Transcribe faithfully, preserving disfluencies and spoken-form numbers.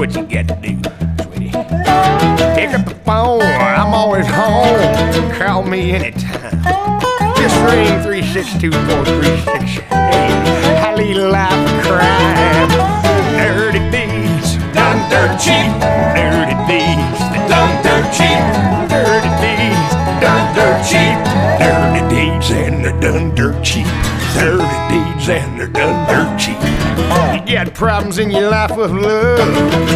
what you got to do, sweetie. Pick up the phone, I'm always home. Call me anytime. Just ring three six two four three six eight. I lead a life of crime. Dirty deeds, done dirt cheap. Dirty deeds, done dirt cheap. Dirty deeds, done dirt cheap. Dirty deeds and they're done dirt cheap. Dirty deeds and they're done dirt cheap. You got problems in your life with love.